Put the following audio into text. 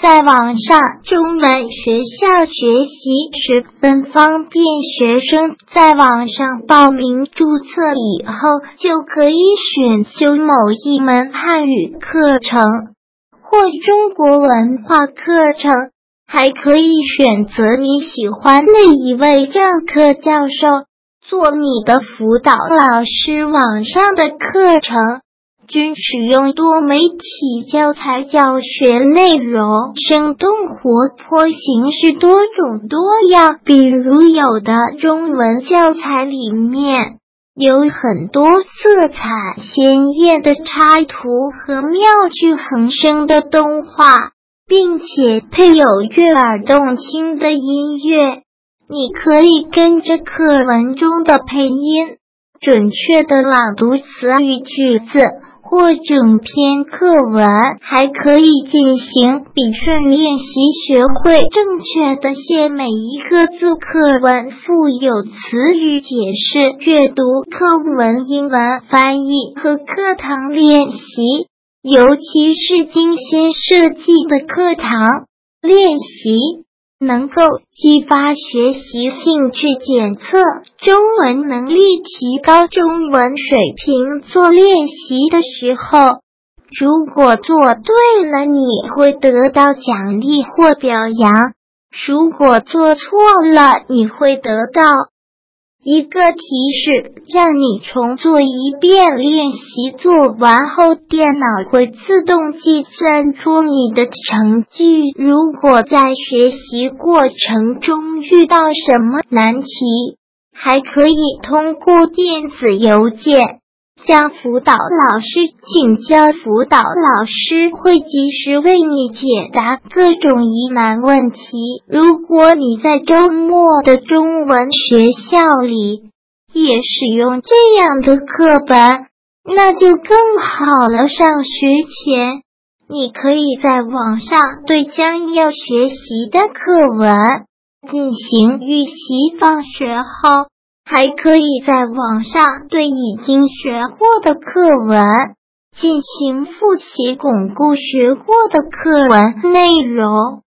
在网上中文学校学习十分方便，学生在网上报名注册以后，就可以选修某一门汉语课程或中国文化课程，还可以选择你喜欢的一位教课教授做你的辅导老师。网上的课程均使用多媒体教材，教学内容生动活泼，形式多种多样。比如有的中文教材里面有很多色彩鲜艳的插图和妙趣横生的动画，并且配有悦耳动听的音乐，你可以跟着课文中的配音，准确地朗读词语句子或整篇课文，还可以进行笔顺练习，学会正确地写每一个字。课文附有词语解释、阅读、课文英文翻译和课堂练习，尤其是精心设计的课堂练习能够激发学习兴趣，检测中文能力，提高中文水平。做练习的时候，如果做对了，你会得到奖励或表扬；如果做错了，你会得到一个提示，让你重做一遍。练习做完后，电脑会自动计算出你的成绩。如果在学习过程中遇到什么难题，还可以通过电子邮件向辅导老师请教，辅导老师会及时为你解答各种疑难问题。如果你在周末的中文学校里也使用这样的课本，那就更好了。上学前，你可以在网上对将要学习的课文进行预习，放学后还可以在网上对已经学过的课文进行复习，巩固学过的课文内容。